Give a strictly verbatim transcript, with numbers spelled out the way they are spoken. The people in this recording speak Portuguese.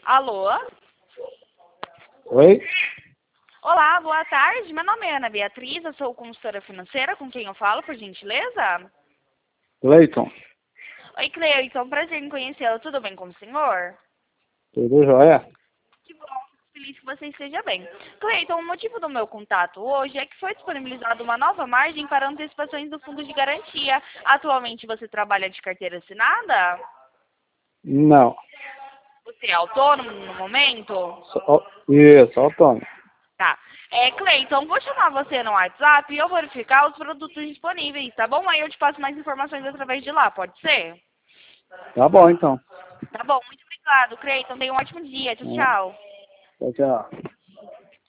Alô? Oi? Olá, boa tarde. Meu nome é Ana Beatriz, eu sou consultora financeira. Com quem eu falo, por gentileza? Cleiton, Oi, Cleiton. Prazer em conhecê-lo. Tudo bem com o senhor? tudo jóia? Que bom. Fico feliz que você esteja bem. Cleiton, o motivo do meu contato hoje é que foi disponibilizada uma nova margem para antecipações do fundo de garantia. Atualmente você trabalha de carteira assinada? Não. Você é autônomo no momento? Só, isso, autônomo. Tá. É, Cleiton, vou chamar você no WhatsApp e eu vou verificar os produtos disponíveis, tá bom? Aí eu te passo mais informações através de lá, pode ser? Tá bom, então. Tá bom, muito obrigado, Cleiton. Tenha um ótimo dia. Tchau, É, tchau. tchau, tchau.